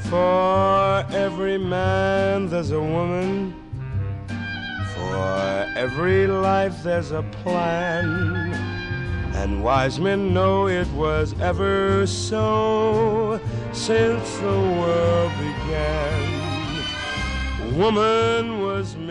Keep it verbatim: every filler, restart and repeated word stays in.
For every man there's a woman, for every life there's a plan, and wise men know it was ever so since the world began. Woman was